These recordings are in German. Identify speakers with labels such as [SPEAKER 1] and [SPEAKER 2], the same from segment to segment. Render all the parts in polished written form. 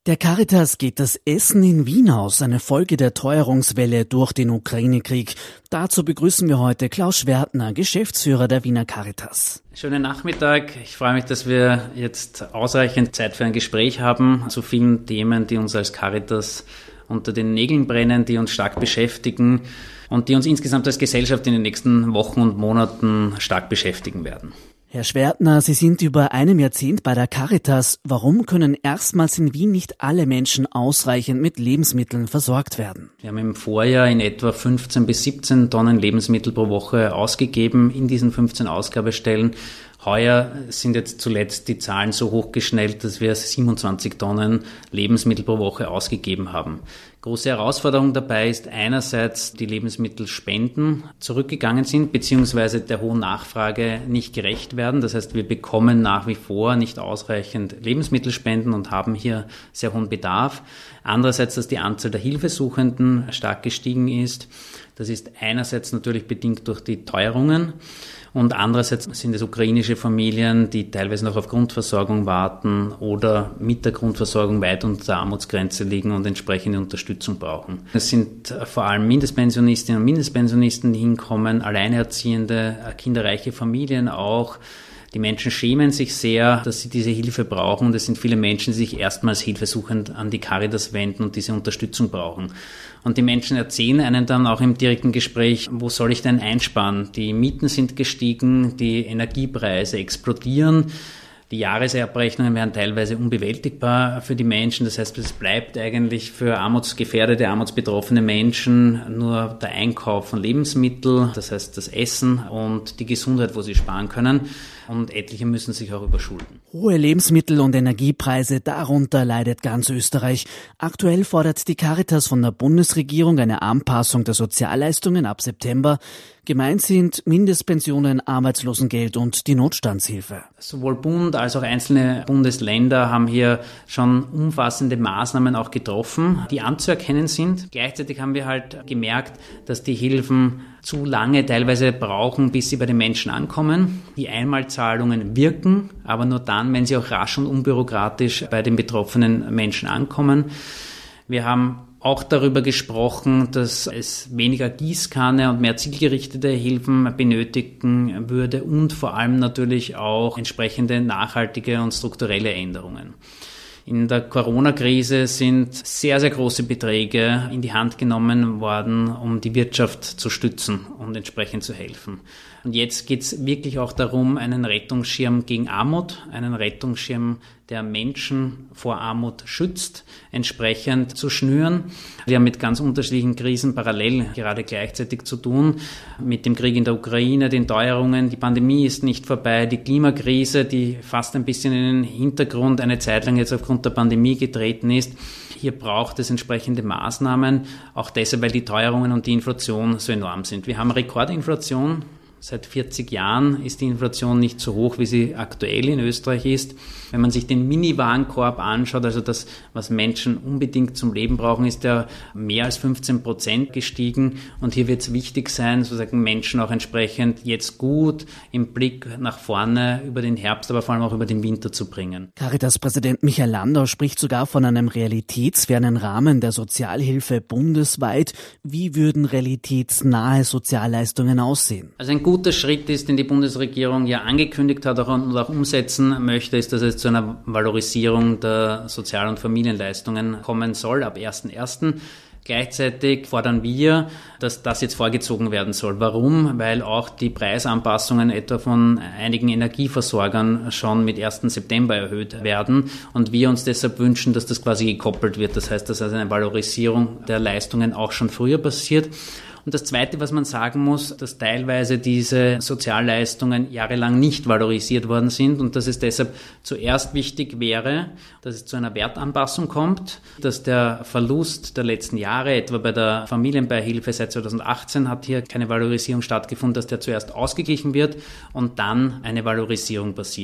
[SPEAKER 1] Der Caritas geht das Essen in Wien aus, eine Folge der Teuerungswelle durch den Ukraine-Krieg. Dazu begrüßen wir heute Klaus Schwertner, Geschäftsführer der Wiener Caritas.
[SPEAKER 2] Schönen Nachmittag. Ich freue mich, dass wir jetzt ausreichend Zeit für ein Gespräch haben zu vielen Themen, die uns als Caritas unter den Nägeln brennen, die uns stark beschäftigen und die uns insgesamt als Gesellschaft in den nächsten Wochen und Monaten stark beschäftigen werden.
[SPEAKER 1] Herr Schwertner, Sie sind über einem Jahrzehnt bei der Caritas. Warum können erstmals in Wien nicht alle Menschen ausreichend mit Lebensmitteln versorgt werden?
[SPEAKER 2] Wir haben im Vorjahr in etwa 15 bis 17 Tonnen Lebensmittel pro Woche ausgegeben in diesen 15 Ausgabestellen. Heuer sind jetzt zuletzt die Zahlen so hochgeschnellt, dass wir 27 Tonnen Lebensmittel pro Woche ausgegeben haben. Große Herausforderung dabei ist einerseits, die Lebensmittelspenden zurückgegangen sind, beziehungsweise der hohen Nachfrage nicht gerecht werden. Das heißt, wir bekommen nach wie vor nicht ausreichend Lebensmittelspenden und haben hier sehr hohen Bedarf. Andererseits, dass die Anzahl der Hilfesuchenden stark gestiegen ist. Das ist einerseits natürlich bedingt durch die Teuerungen. Und andererseits sind es ukrainische Familien, die teilweise noch auf Grundversorgung warten oder mit der Grundversorgung weit unter der Armutsgrenze liegen und entsprechende Unterstützung brauchen. Es sind vor allem Mindestpensionistinnen und Mindestpensionisten, die hinkommen, alleinerziehende, kinderreiche Familien auch. Die Menschen schämen sich sehr, dass sie diese Hilfe brauchen. Und es sind viele Menschen, die sich erstmals hilfesuchend an die Caritas wenden und diese Unterstützung brauchen. Und die Menschen erzählen einen dann auch im direkten Gespräch, wo soll ich denn einsparen? Die Mieten sind gestiegen, die Energiepreise explodieren. Die Jahresabrechnungen werden teilweise unbewältigbar für die Menschen. Das heißt, es bleibt eigentlich für armutsgefährdete, armutsbetroffene Menschen nur der Einkauf von Lebensmitteln, das heißt das Essen und die Gesundheit, wo sie sparen können. Und etliche müssen sich auch überschulden.
[SPEAKER 1] Hohe Lebensmittel- und Energiepreise, darunter leidet ganz Österreich. Aktuell fordert die Caritas von der Bundesregierung eine Anpassung der Sozialleistungen ab September. Gemeint sind Mindestpensionen, Arbeitslosengeld und die Notstandshilfe.
[SPEAKER 2] Sowohl Bund als auch einzelne Bundesländer haben hier schon umfassende Maßnahmen auch getroffen, die anzuerkennen sind. Gleichzeitig haben wir halt gemerkt, dass die Hilfen zu lange teilweise brauchen, bis sie bei den Menschen ankommen. Die Einmalzahlungen wirken, aber nur dann, wenn sie auch rasch und unbürokratisch bei den betroffenen Menschen ankommen. Wir haben auch darüber gesprochen, dass es weniger Gießkanne und mehr zielgerichtete Hilfen benötigen würde und vor allem natürlich auch entsprechende nachhaltige und strukturelle Änderungen. In der Corona-Krise sind sehr, sehr große Beträge in die Hand genommen worden, um die Wirtschaft zu stützen und entsprechend zu helfen. Und jetzt geht es wirklich auch darum, einen Rettungsschirm gegen Armut, einen Rettungsschirm, der Menschen vor Armut schützt, entsprechend zu schnüren. Wir haben mit ganz unterschiedlichen Krisen parallel gerade gleichzeitig zu tun. Mit dem Krieg in der Ukraine, den Teuerungen, die Pandemie ist nicht vorbei, die Klimakrise, die fast ein bisschen in den Hintergrund eine Zeit lang jetzt aufgrund der Pandemie getreten ist. Hier braucht es entsprechende Maßnahmen, auch deshalb, weil die Teuerungen und die Inflation so enorm sind. Wir haben Rekordinflation. Seit 40 Jahren ist die Inflation nicht so hoch, wie sie aktuell in Österreich ist. Wenn man sich den Mini-Warenkorb anschaut, also das, was Menschen unbedingt zum Leben brauchen, ist der mehr als 15% gestiegen. Und hier wird es wichtig sein, sozusagen Menschen auch entsprechend jetzt gut im Blick nach vorne über den Herbst, aber vor allem auch über den Winter zu bringen.
[SPEAKER 1] Caritas-Präsident Michael Landau spricht sogar von einem realitätsfernen Rahmen der Sozialhilfe bundesweit. Wie würden realitätsnahe Sozialleistungen aussehen?
[SPEAKER 2] Also ein guter Schritt ist, den die Bundesregierung ja angekündigt hat und auch umsetzen möchte, ist, dass es zu einer Valorisierung der Sozial- und Familienleistungen kommen soll ab 1.1. Gleichzeitig fordern wir, dass das jetzt vorgezogen werden soll. Warum? Weil auch die Preisanpassungen etwa von einigen Energieversorgern schon mit 1. September erhöht werden und wir uns deshalb wünschen, dass das quasi gekoppelt wird. Das heißt, dass also eine Valorisierung der Leistungen auch schon früher passiert. Und das Zweite, was man sagen muss, dass teilweise diese Sozialleistungen jahrelang nicht valorisiert worden sind und dass es deshalb zuerst wichtig wäre, dass es zu einer Wertanpassung kommt, dass der Verlust der letzten Jahre, etwa bei der Familienbeihilfe seit 2018 hat hier keine Valorisierung stattgefunden, dass der zuerst ausgeglichen wird und dann eine Valorisierung passiert.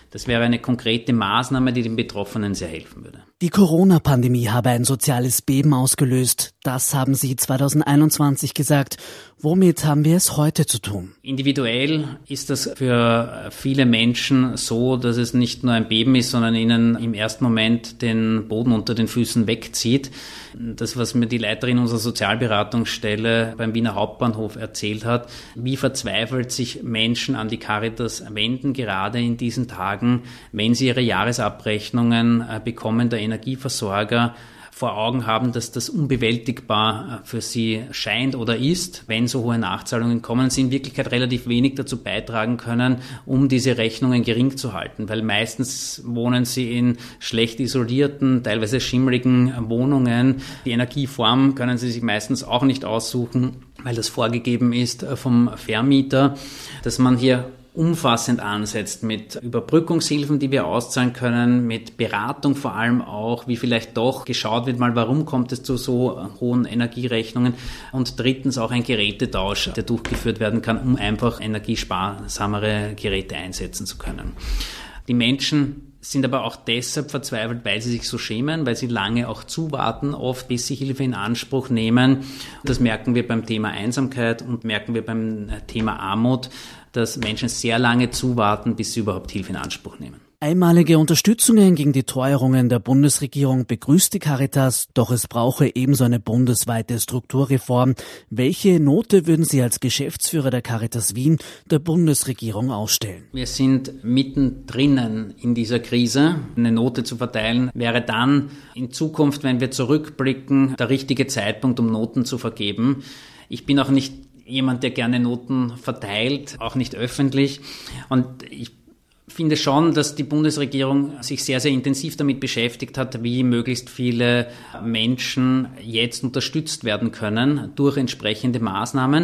[SPEAKER 2] Das wäre eine konkrete Maßnahme, die den Betroffenen sehr helfen würde.
[SPEAKER 1] Die Corona-Pandemie habe ein soziales Beben ausgelöst. Das haben Sie 2021 gesagt. Womit haben wir es heute zu tun?
[SPEAKER 2] Individuell ist das für viele Menschen so, dass es nicht nur ein Beben ist, sondern ihnen im ersten Moment den Boden unter den Füßen wegzieht. Das, was mir die Leiterin unserer Sozialberatungsstelle beim Wiener Hauptbahnhof erzählt hat, wie verzweifelt sich Menschen an die Caritas wenden, gerade in diesen Tagen, wenn sie ihre Jahresabrechnungen bekommen, der Energieversorger vor Augen haben, dass das unbewältigbar für sie scheint oder ist, wenn so hohe Nachzahlungen kommen, sie in Wirklichkeit relativ wenig dazu beitragen können, um diese Rechnungen gering zu halten, weil meistens wohnen sie in schlecht isolierten, teilweise schimmligen Wohnungen. Die Energieform können sie sich meistens auch nicht aussuchen, weil das vorgegeben ist vom Vermieter, dass man hier umfassend ansetzt mit Überbrückungshilfen, die wir auszahlen können, mit Beratung vor allem auch, wie vielleicht doch geschaut wird mal, warum kommt es zu so hohen Energierechnungen, und drittens auch ein Gerätetausch, der durchgeführt werden kann, um einfach energiesparsamere Geräte einsetzen zu können. Die Menschen sind aber auch deshalb verzweifelt, weil sie sich so schämen, weil sie lange auch zuwarten, oft bis sie Hilfe in Anspruch nehmen. Das merken wir beim Thema Einsamkeit und merken wir beim Thema Armut, dass Menschen sehr lange zuwarten, bis sie überhaupt Hilfe in Anspruch nehmen.
[SPEAKER 1] Einmalige Unterstützungen gegen die Teuerungen der Bundesregierung begrüßt die Caritas, doch es brauche ebenso eine bundesweite Strukturreform. Welche Note würden Sie als Geschäftsführer der Caritas Wien der Bundesregierung ausstellen?
[SPEAKER 2] Wir sind mittendrin in dieser Krise. Eine Note zu verteilen wäre dann in Zukunft, wenn wir zurückblicken, der richtige Zeitpunkt, um Noten zu vergeben. Ich bin auch nicht jemand, der gerne Noten verteilt, auch nicht öffentlich. Und ich finde schon, dass die Bundesregierung sich sehr, sehr intensiv damit beschäftigt hat, wie möglichst viele Menschen jetzt unterstützt werden können durch entsprechende Maßnahmen.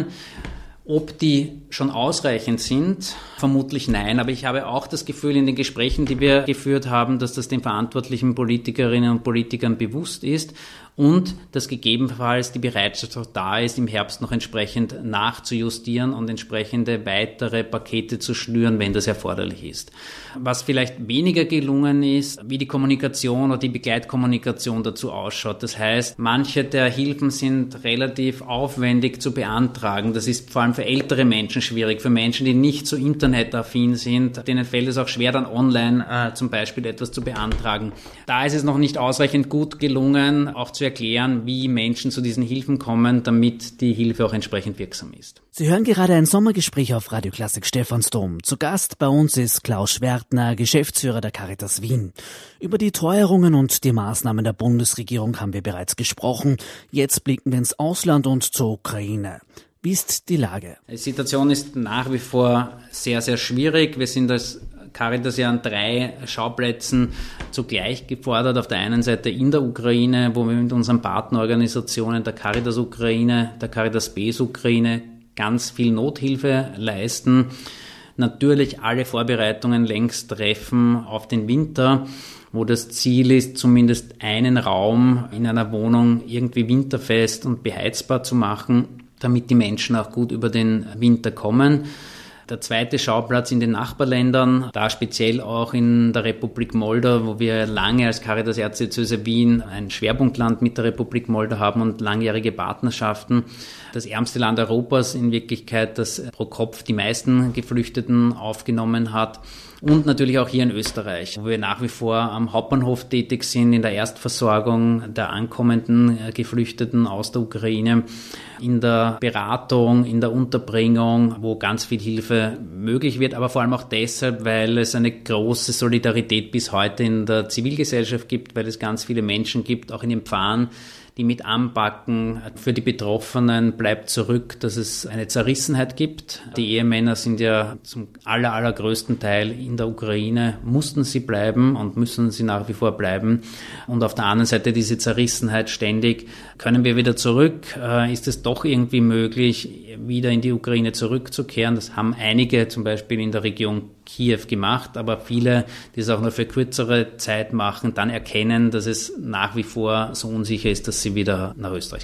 [SPEAKER 2] Ob die schon ausreichend sind, vermutlich nein. Aber ich habe auch das Gefühl in den Gesprächen, die wir geführt haben, dass das den verantwortlichen Politikerinnen und Politikern bewusst ist und dass gegebenenfalls die Bereitschaft auch da ist, im Herbst noch entsprechend nachzujustieren und entsprechende weitere Pakete zu schnüren, wenn das erforderlich ist. Was vielleicht weniger gelungen ist, wie die Kommunikation oder die Begleitkommunikation dazu ausschaut. Das heißt, manche der Hilfen sind relativ aufwendig zu beantragen. Das ist vor allem für ältere Menschen schwierig, für Menschen, die nicht so internetaffin sind. Denen fällt es auch schwer, dann online zum Beispiel etwas zu beantragen. Da ist es noch nicht ausreichend gut gelungen, auch zu erklären, wie Menschen zu diesen Hilfen kommen, damit die Hilfe auch entsprechend wirksam ist.
[SPEAKER 1] Sie hören gerade ein Sommergespräch auf Radio Klassik Stephansdom. Zu Gast bei uns ist Klaus Schwertner, Geschäftsführer der Caritas Wien. Über die Teuerungen und die Maßnahmen der Bundesregierung haben wir bereits gesprochen. Jetzt blicken wir ins Ausland und zur Ukraine. Wie ist die Lage?
[SPEAKER 2] Die Situation ist nach wie vor sehr, sehr schwierig. Wir sind als Caritas ja an 3 Schauplätzen zugleich gefordert. Auf der einen Seite in der Ukraine, wo wir mit unseren Partnerorganisationen der Caritas Ukraine, der Caritas Base Ukraine ganz viel Nothilfe leisten. Natürlich alle Vorbereitungen längst treffen auf den Winter, wo das Ziel ist, zumindest einen Raum in einer Wohnung irgendwie winterfest und beheizbar zu machen, damit die Menschen auch gut über den Winter kommen. Der zweite Schauplatz in den Nachbarländern, da speziell auch in der Republik Moldau, wo wir lange als Caritas Erzdiözese Wien ein Schwerpunktland mit der Republik Moldau haben und langjährige Partnerschaften. Das ärmste Land Europas in Wirklichkeit, das pro Kopf die meisten Geflüchteten aufgenommen hat. Und natürlich auch hier in Österreich, wo wir nach wie vor am Hauptbahnhof tätig sind, in der Erstversorgung der ankommenden Geflüchteten aus der Ukraine, in der Beratung, in der Unterbringung, wo ganz viel Hilfe möglich wird, aber vor allem auch deshalb, weil es eine große Solidarität bis heute in der Zivilgesellschaft gibt, weil es ganz viele Menschen gibt, auch in den Pfarren, die mit anpacken. Für die Betroffenen bleibt zurück, dass es eine Zerrissenheit gibt. Die Ehemänner sind ja zum allergrößten Teil in der Ukraine, mussten sie bleiben und müssen sie nach wie vor bleiben. Und auf der anderen Seite diese Zerrissenheit ständig. Können wir wieder zurück? Ist es doch irgendwie möglich, wieder in die Ukraine zurückzukehren? Das haben einige zum Beispiel in der Region Kiew gemacht, aber viele, die es auch nur für kürzere Zeit machen, dann erkennen, dass es nach wie vor so unsicher ist, dass sie wieder nach Österreich kommen.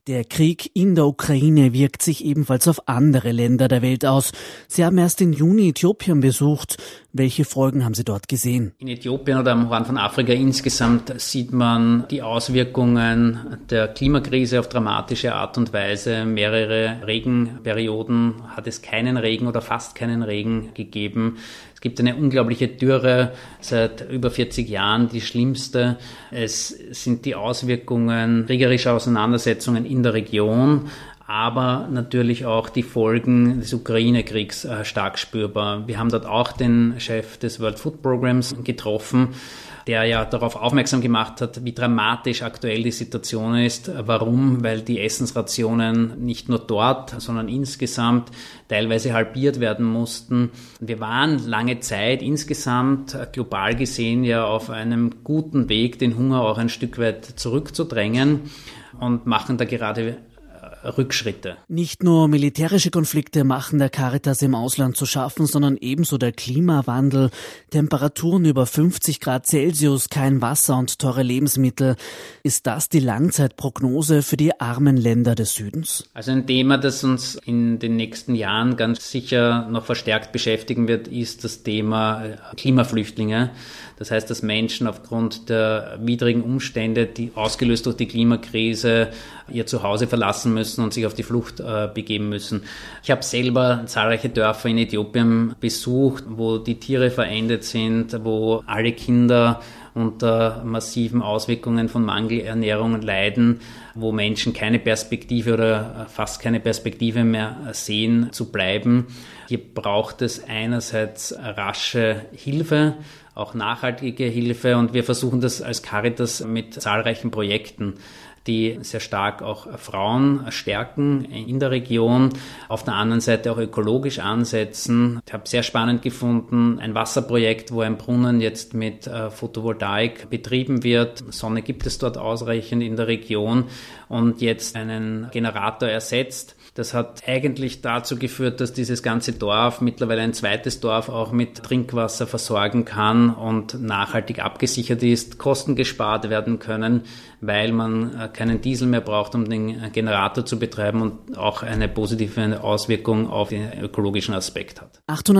[SPEAKER 1] Der Krieg in der Ukraine wirkt sich ebenfalls auf andere Länder der Welt aus. Sie haben erst im Juni Äthiopien besucht. Welche Folgen haben Sie dort gesehen?
[SPEAKER 2] In Äthiopien oder am Horn von Afrika insgesamt sieht man die Auswirkungen der Klimakrise auf dramatische Art und Weise. Mehrere Regenperioden hat es keinen Regen oder fast keinen Regen gegeben. Es gibt eine unglaubliche Dürre seit über 40 Jahren, die schlimmste. Es sind die Auswirkungen kriegerischer Auseinandersetzungen in der Region, aber natürlich auch die Folgen des Ukraine-Kriegs stark spürbar. Wir haben dort auch den Chef des World Food Programs getroffen, der ja darauf aufmerksam gemacht hat, wie dramatisch aktuell die Situation ist. Warum? Weil die Essensrationen nicht nur dort, sondern insgesamt teilweise halbiert werden mussten. Wir waren lange Zeit insgesamt global gesehen ja auf einem guten Weg, den Hunger auch ein Stück weit zurückzudrängen und machen da gerade Rückschritte.
[SPEAKER 1] Nicht nur militärische Konflikte machen der Caritas im Ausland zu schaffen, sondern ebenso der Klimawandel, Temperaturen über 50 Grad Celsius, kein Wasser und teure Lebensmittel. Ist das die Langzeitprognose für die armen Länder des Südens?
[SPEAKER 2] Also ein Thema, das uns in den nächsten Jahren ganz sicher noch verstärkt beschäftigen wird, ist das Thema Klimaflüchtlinge. Das heißt, dass Menschen aufgrund der widrigen Umstände, die ausgelöst durch die Klimakrise, ihr Zuhause verlassen müssen und sich auf die Flucht begeben müssen. Ich habe selber zahlreiche Dörfer in Äthiopien besucht, wo die Tiere verendet sind, wo alle Kinder unter massiven Auswirkungen von Mangelernährung leiden, wo Menschen keine Perspektive oder fast keine Perspektive mehr sehen, zu bleiben. Hier braucht es einerseits rasche Hilfe, auch nachhaltige Hilfe, und wir versuchen das als Caritas mit zahlreichen Projekten, die sehr stark auch Frauen stärken in der Region, auf der anderen Seite auch ökologisch ansetzen. Ich habe sehr spannend gefunden, ein Wasserprojekt, wo ein Brunnen jetzt mit Photovoltaik betrieben wird. Sonne gibt es dort ausreichend in der Region und jetzt einen Generator ersetzt. Das hat eigentlich dazu geführt, dass dieses ganze Dorf mittlerweile ein zweites Dorf auch mit Trinkwasser versorgen kann und nachhaltig abgesichert ist, Kosten gespart werden können, weil man keinen Diesel mehr braucht, um den Generator zu betreiben, und auch eine positive Auswirkung auf den ökologischen Aspekt hat.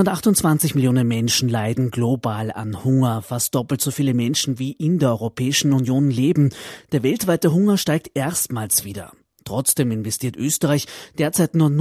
[SPEAKER 1] 828 Millionen Menschen leiden global an Hunger. Fast doppelt so viele Menschen wie in der Europäischen Union leben. Der weltweite Hunger steigt erstmals wieder. Trotzdem investiert Österreich derzeit nur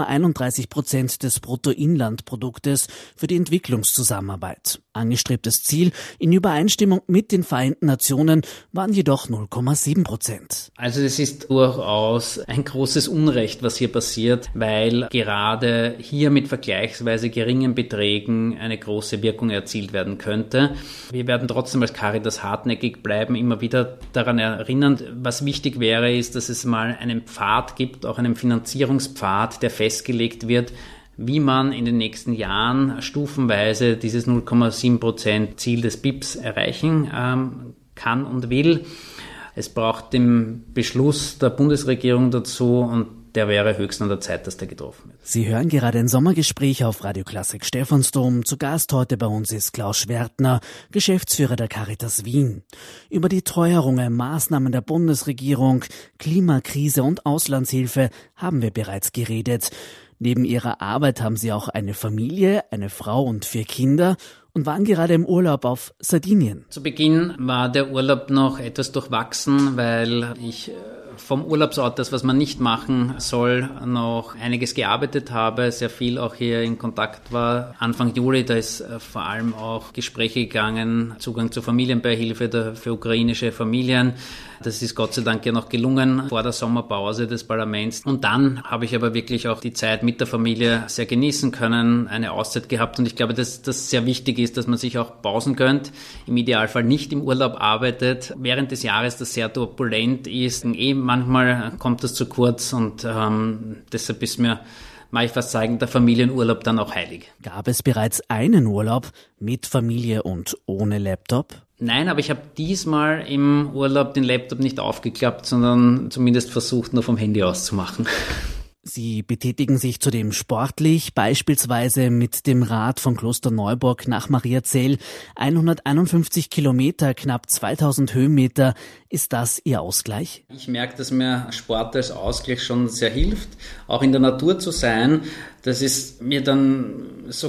[SPEAKER 1] 0,31% des Bruttoinlandproduktes für die Entwicklungszusammenarbeit. Angestrebtes Ziel in Übereinstimmung mit den Vereinten Nationen waren jedoch 0,7%.
[SPEAKER 2] Also es ist durchaus ein großes Unrecht, was hier passiert, weil gerade hier mit vergleichsweise geringen Beträgen eine große Wirkung erzielt werden könnte. Wir werden trotzdem als Caritas hartnäckig bleiben, immer wieder daran erinnern. Was wichtig wäre, ist, dass es mal einen Pfad gibt, auch einen Finanzierungspfad, der festgelegt wird, wie man in den nächsten Jahren stufenweise dieses 0,7% Ziel des BIPs erreichen kann und will. Es braucht den Beschluss der Bundesregierung dazu, und der wäre höchst an der Zeit, dass der getroffen wird.
[SPEAKER 1] Sie hören gerade ein Sommergespräch auf Radio Klassik Stephansdom. Zu Gast heute bei uns ist Klaus Schwertner, Geschäftsführer der Caritas Wien. Über die Teuerungen, Maßnahmen der Bundesregierung, Klimakrise und Auslandshilfe haben wir bereits geredet. Neben ihrer Arbeit haben Sie auch eine Familie, eine Frau und 4 Kinder und waren gerade im Urlaub auf Sardinien.
[SPEAKER 2] Zu Beginn war der Urlaub noch etwas durchwachsen, weil ich vom Urlaubsort, das was man nicht machen soll, noch einiges gearbeitet habe, sehr viel auch hier in Kontakt war. Anfang Juli, da ist vor allem auch Gespräche gegangen, Zugang zur Familienbeihilfe für ukrainische Familien. Das ist Gott sei Dank ja noch gelungen vor der Sommerpause des Parlaments. Und dann habe ich aber wirklich auch die Zeit mit der Familie sehr genießen können, eine Auszeit gehabt. Und ich glaube, dass das sehr wichtig ist, dass man sich auch Pausen gönnt, im Idealfall nicht im Urlaub arbeitet, während des Jahres, das sehr turbulent ist. Manchmal kommt das zu kurz, und deshalb ist mir, mag ich fast sagen, der Familienurlaub dann auch heilig.
[SPEAKER 1] Gab es bereits einen Urlaub mit Familie und ohne Laptop?
[SPEAKER 2] Nein, aber ich habe diesmal im Urlaub den Laptop nicht aufgeklappt, sondern zumindest versucht, nur vom Handy aus zu machen.
[SPEAKER 1] Sie betätigen sich zudem sportlich, beispielsweise mit dem Rad von Klosterneuburg nach Mariazell. 151 Kilometer, knapp 2000 Höhenmeter. Ist das Ihr Ausgleich?
[SPEAKER 2] Ich merke, dass mir Sport als Ausgleich schon sehr hilft, auch in der Natur zu sein. Das ist mir dann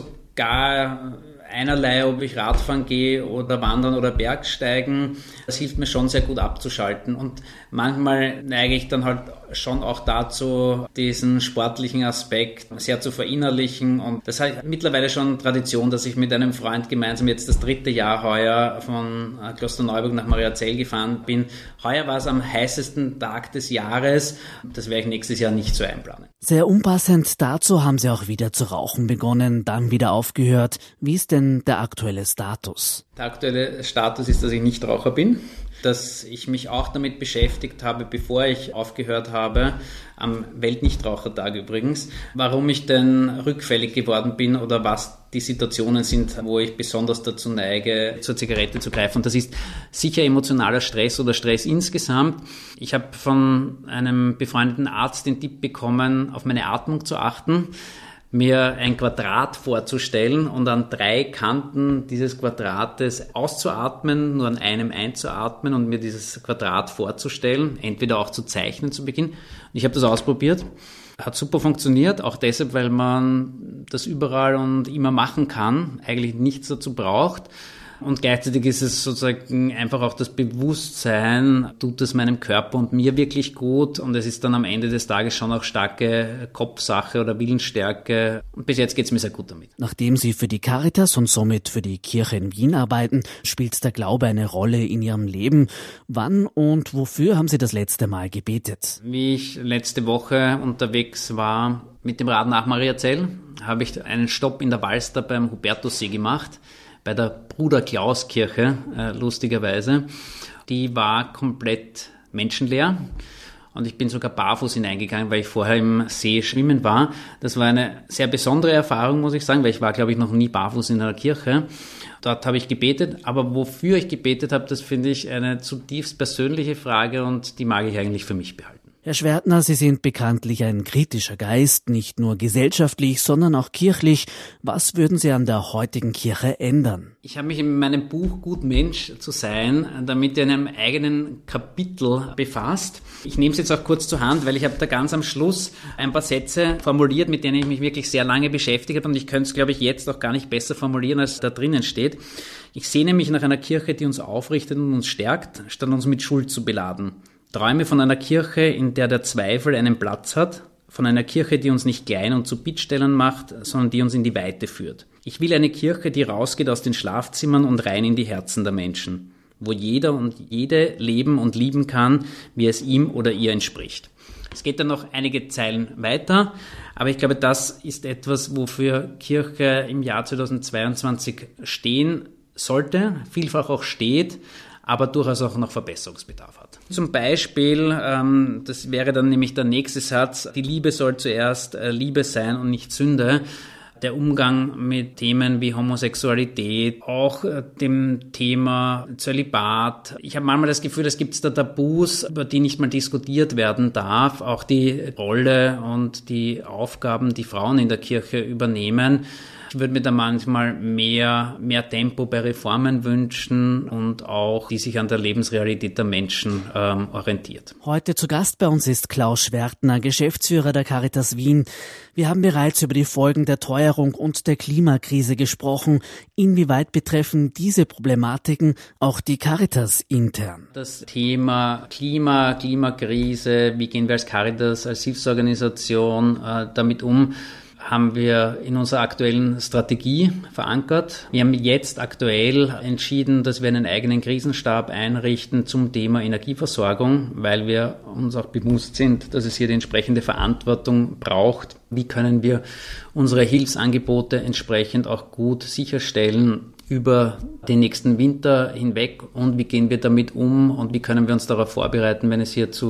[SPEAKER 2] sogar einerlei, ob ich Radfahren gehe oder wandern oder Bergsteigen. Das hilft mir schon sehr gut abzuschalten. Und manchmal neige ich dann halt schon auch dazu, diesen sportlichen Aspekt sehr zu verinnerlichen. Und das hat mittlerweile schon Tradition, dass ich mit einem Freund gemeinsam jetzt das 3. Jahr heuer von Klosterneuburg nach Mariazell gefahren bin. Heuer war es am heißesten Tag des Jahres. Das werde ich nächstes Jahr nicht so einplanen.
[SPEAKER 1] Sehr unpassend dazu haben Sie auch wieder zu rauchen begonnen, dann wieder aufgehört. Wie ist denn der aktuelle Status?
[SPEAKER 2] Der aktuelle Status ist, dass ich Nichtraucher bin, dass ich mich auch damit beschäftigt habe, bevor ich aufgehört habe, am Weltnichtrauchertag übrigens, warum ich denn rückfällig geworden bin oder was die Situationen sind, wo ich besonders dazu neige, zur Zigarette zu greifen. Und das ist sicher emotionaler Stress oder Stress insgesamt. Ich habe von einem befreundeten Arzt den Tipp bekommen, auf meine Atmung zu achten, mir ein Quadrat vorzustellen und an 3 Kanten dieses Quadrates auszuatmen, nur an einem einzuatmen und mir dieses Quadrat vorzustellen, entweder auch zu zeichnen zu Beginn. Und ich habe das ausprobiert, hat super funktioniert, auch deshalb, weil man das überall und immer machen kann, eigentlich nichts dazu braucht. Und gleichzeitig ist es sozusagen einfach auch das Bewusstsein, tut es meinem Körper und mir wirklich gut, und es ist dann am Ende des Tages schon auch starke Kopfsache oder Willensstärke, und bis jetzt geht es mir sehr gut damit.
[SPEAKER 1] Nachdem Sie für die Caritas und somit für die Kirche in Wien arbeiten, spielt der Glaube eine Rolle in Ihrem Leben. Wann und wofür haben Sie das letzte Mal gebetet?
[SPEAKER 2] Wie ich letzte Woche unterwegs war mit dem Rad nach Mariazell, habe ich einen Stopp in der Walster beim Hubertussee gemacht, bei der Bruder-Klaus-Kirche, lustigerweise. Die war komplett menschenleer und ich bin sogar barfuß hineingegangen, weil ich vorher im See schwimmen war. Das war eine sehr besondere Erfahrung, muss ich sagen, weil ich war, glaube ich, noch nie barfuß in einer Kirche. Dort habe ich gebetet, aber wofür ich gebetet habe, das finde ich eine zutiefst persönliche Frage und die mag ich eigentlich für mich behalten.
[SPEAKER 1] Herr Schwertner, Sie sind bekanntlich ein kritischer Geist, nicht nur gesellschaftlich, sondern auch kirchlich. Was würden Sie an der heutigen Kirche ändern?
[SPEAKER 2] Ich habe mich in meinem Buch Gut Mensch zu sein damit in einem eigenen Kapitel befasst. Ich nehme es jetzt auch kurz zur Hand, weil ich habe da ganz am Schluss ein paar Sätze formuliert, mit denen ich mich wirklich sehr lange beschäftigt habe, und ich könnte es, glaube ich, jetzt auch gar nicht besser formulieren, als da drinnen steht. Ich sehne mich nach einer Kirche, die uns aufrichtet und uns stärkt, statt uns mit Schuld zu beladen. Träume von einer Kirche, in der der Zweifel einen Platz hat, von einer Kirche, die uns nicht klein und zu Bittstellern macht, sondern die uns in die Weite führt. Ich will eine Kirche, die rausgeht aus den Schlafzimmern und rein in die Herzen der Menschen, wo jeder und jede leben und lieben kann, wie es ihm oder ihr entspricht. Es geht dann noch einige Zeilen weiter, aber ich glaube, das ist etwas, wofür Kirche im Jahr 2022 stehen sollte, vielfach auch steht, aber durchaus auch noch Verbesserungsbedarf hat. Zum Beispiel, das wäre dann nämlich der nächste Satz, die Liebe soll zuerst Liebe sein und nicht Sünde. Der Umgang mit Themen wie Homosexualität, auch dem Thema Zölibat. Ich habe manchmal das Gefühl, es gibt da Tabus, über die nicht mal diskutiert werden darf. Auch die Rolle und die Aufgaben, die Frauen in der Kirche übernehmen. Ich würde mir da manchmal mehr Tempo bei Reformen wünschen und auch, die sich an der Lebensrealität der Menschen orientiert.
[SPEAKER 1] Heute zu Gast bei uns ist Klaus Schwertner, Geschäftsführer der Caritas Wien. Wir haben bereits über die Folgen der Teuerung und der Klimakrise gesprochen. Inwieweit betreffen diese Problematiken auch die Caritas intern?
[SPEAKER 2] Das Thema Klimakrise, wie gehen wir als Caritas, als Hilfsorganisation damit um, haben wir in unserer aktuellen Strategie verankert. Wir haben jetzt aktuell entschieden, dass wir einen eigenen Krisenstab einrichten zum Thema Energieversorgung, weil wir uns auch bewusst sind, dass es hier die entsprechende Verantwortung braucht. Wie können wir unsere Hilfsangebote entsprechend auch gut sicherstellen über den nächsten Winter hinweg, und wie gehen wir damit um und wie können wir uns darauf vorbereiten, wenn es hier zu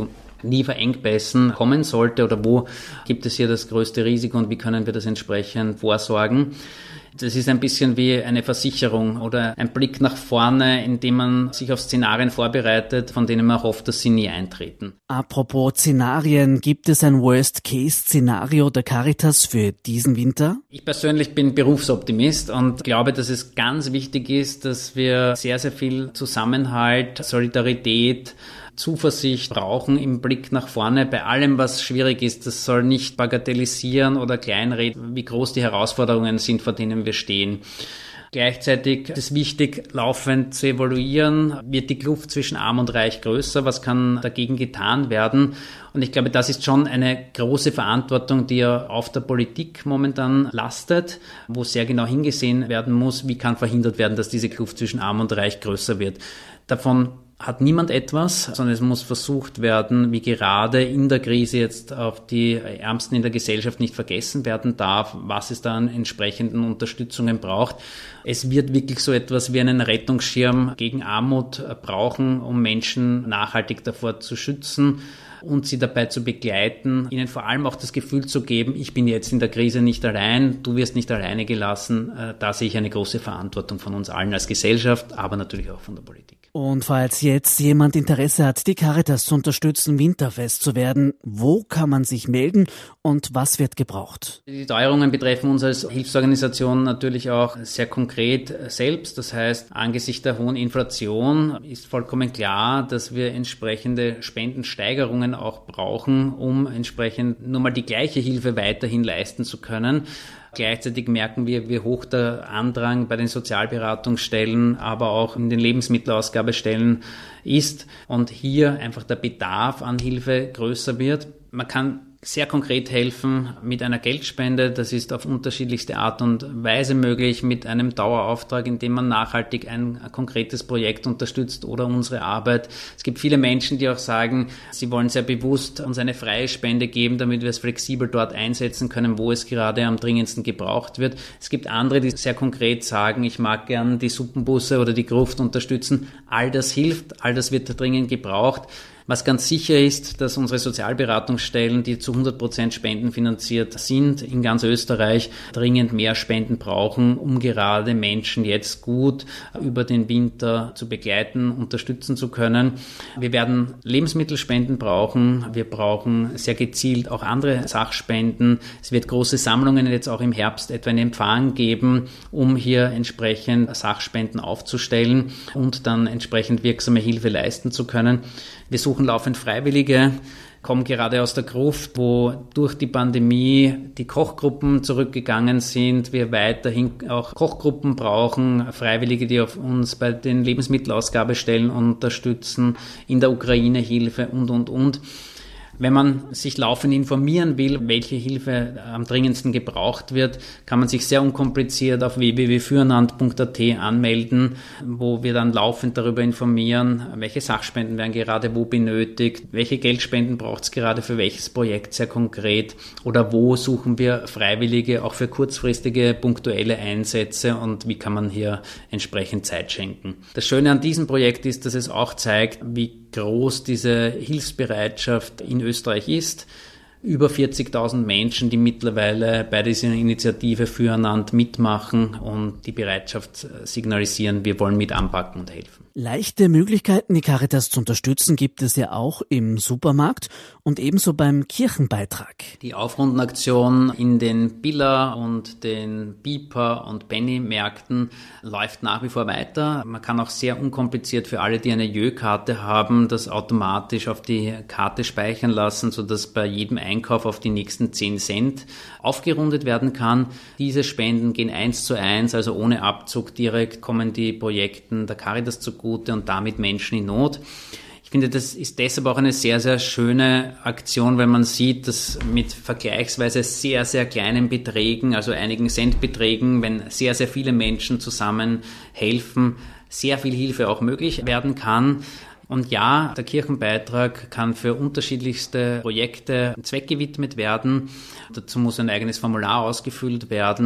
[SPEAKER 2] Lieferengpässen kommen sollte oder wo gibt es hier das größte Risiko und wie können wir das entsprechend vorsorgen. Das ist ein bisschen wie eine Versicherung oder ein Blick nach vorne, indem man sich auf Szenarien vorbereitet, von denen man hofft, dass sie nie eintreten.
[SPEAKER 1] Apropos Szenarien, gibt es ein Worst-Case-Szenario der Caritas für diesen Winter?
[SPEAKER 2] Ich persönlich bin Berufsoptimist und glaube, dass es ganz wichtig ist, dass wir sehr, sehr viel Zusammenhalt, Solidarität, Zuversicht brauchen im Blick nach vorne bei allem, was schwierig ist. Das soll nicht bagatellisieren oder kleinreden, wie groß die Herausforderungen sind, vor denen wir stehen. Gleichzeitig ist es wichtig, laufend zu evaluieren, wird die Kluft zwischen Arm und Reich größer, was kann dagegen getan werden? Und ich glaube, das ist schon eine große Verantwortung, die ja auf der Politik momentan lastet, wo sehr genau hingesehen werden muss, wie kann verhindert werden, dass diese Kluft zwischen Arm und Reich größer wird. Davon hat niemand etwas, sondern es muss versucht werden, wie gerade in der Krise jetzt auf die Ärmsten in der Gesellschaft nicht vergessen werden darf, was es da an entsprechenden Unterstützungen braucht. Es wird wirklich so etwas wie einen Rettungsschirm gegen Armut brauchen, um Menschen nachhaltig davor zu schützen und sie dabei zu begleiten, ihnen vor allem auch das Gefühl zu geben, ich bin jetzt in der Krise nicht allein, du wirst nicht alleine gelassen. Da sehe ich eine große Verantwortung von uns allen als Gesellschaft, aber natürlich auch von der Politik.
[SPEAKER 1] Und falls jetzt jemand Interesse hat, die Caritas zu unterstützen, winterfest zu werden, wo kann man sich melden und was wird gebraucht?
[SPEAKER 2] Die Teuerungen betreffen uns als Hilfsorganisation natürlich auch sehr konkret selbst. Das heißt, angesichts der hohen Inflation ist vollkommen klar, dass wir entsprechende Spendensteigerungen auch brauchen, um entsprechend nur mal die gleiche Hilfe weiterhin leisten zu können. Gleichzeitig merken wir, wie hoch der Andrang bei den Sozialberatungsstellen, aber auch in den Lebensmittelausgabestellen ist und hier einfach der Bedarf an Hilfe größer wird. Man kann sehr konkret helfen mit einer Geldspende. Das ist auf unterschiedlichste Art und Weise möglich, mit einem Dauerauftrag, in dem man nachhaltig ein konkretes Projekt unterstützt oder unsere Arbeit. Es gibt viele Menschen, die auch sagen, sie wollen sehr bewusst uns eine freie Spende geben, damit wir es flexibel dort einsetzen können, wo es gerade am dringendsten gebraucht wird. Es gibt andere, die sehr konkret sagen, ich mag gern die Suppenbusse oder die Gruft unterstützen. All das hilft, all das wird dringend gebraucht. Was ganz sicher ist, dass unsere Sozialberatungsstellen, die zu 100% spendenfinanziert sind, in ganz Österreich dringend mehr Spenden brauchen, um gerade Menschen jetzt gut über den Winter zu begleiten, unterstützen zu können. Wir werden Lebensmittelspenden brauchen. Wir brauchen sehr gezielt auch andere Sachspenden. Es wird große Sammlungen jetzt auch im Herbst etwa in Empfang geben, um hier entsprechend Sachspenden aufzustellen und dann entsprechend wirksame Hilfe leisten zu können. Wir suchen laufend Freiwillige, kommen gerade aus der Gruft, wo durch die Pandemie die Kochgruppen zurückgegangen sind. Wir weiterhin auch Kochgruppen brauchen, Freiwillige, die auf uns bei den Lebensmittelausgabestellen unterstützen, in der Ukraine Hilfe und. Wenn man sich laufend informieren will, welche Hilfe am dringendsten gebraucht wird, kann man sich sehr unkompliziert auf www.füreinander.at anmelden, wo wir dann laufend darüber informieren, welche Sachspenden werden gerade wo benötigt, welche Geldspenden braucht es gerade für welches Projekt sehr konkret oder wo suchen wir Freiwillige auch für kurzfristige punktuelle Einsätze und wie kann man hier entsprechend Zeit schenken. Das Schöne an diesem Projekt ist, dass es auch zeigt, wie groß diese Hilfsbereitschaft in Österreich ist. Über 40.000 Menschen, die mittlerweile bei dieser Initiative Füreinander mitmachen und die Bereitschaft signalisieren, wir wollen mit anpacken und helfen.
[SPEAKER 1] Leichte Möglichkeiten, die Caritas zu unterstützen, gibt es ja auch im Supermarkt und ebenso beim Kirchenbeitrag.
[SPEAKER 2] Die Aufrundenaktion in den Billa und den Biper und Penny-Märkten läuft nach wie vor weiter. Man kann auch sehr unkompliziert für alle, die eine Jö-Karte haben, das automatisch auf die Karte speichern lassen, sodass bei jedem Einkauf auf die nächsten 10 Cent aufgerundet werden kann. Diese Spenden gehen 1:1, also ohne Abzug direkt kommen die Projekten der Caritas zugute und damit Menschen in Not. Ich finde, das ist deshalb auch eine sehr, sehr schöne Aktion, weil man sieht, dass mit vergleichsweise sehr, sehr kleinen Beträgen, also einigen Centbeträgen, wenn sehr, sehr viele Menschen zusammen helfen, sehr viel Hilfe auch möglich werden kann. Und ja, der Kirchenbeitrag kann für unterschiedlichste Projekte zweckgewidmet werden. Dazu muss ein eigenes Formular ausgefüllt werden.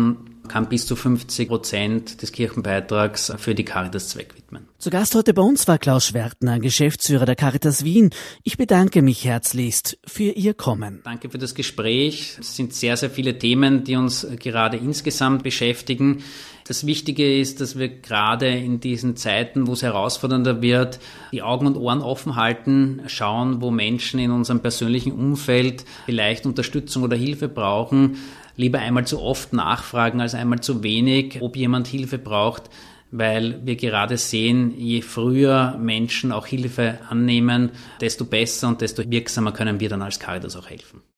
[SPEAKER 2] kann bis zu 50% des Kirchenbeitrags für die Caritas-Zweck widmen.
[SPEAKER 1] Zu Gast heute bei uns war Klaus Schwertner, Geschäftsführer der Caritas Wien. Ich bedanke mich herzlichst für Ihr Kommen.
[SPEAKER 2] Danke für das Gespräch. Es sind sehr, sehr viele Themen, die uns gerade insgesamt beschäftigen. Das Wichtige ist, dass wir gerade in diesen Zeiten, wo es herausfordernder wird, die Augen und Ohren offen halten, schauen, wo Menschen in unserem persönlichen Umfeld vielleicht Unterstützung oder Hilfe brauchen. Lieber einmal zu oft nachfragen als einmal zu wenig, ob jemand Hilfe braucht, weil wir gerade sehen, je früher Menschen auch Hilfe annehmen, desto besser und desto wirksamer können wir dann als Caritas auch helfen.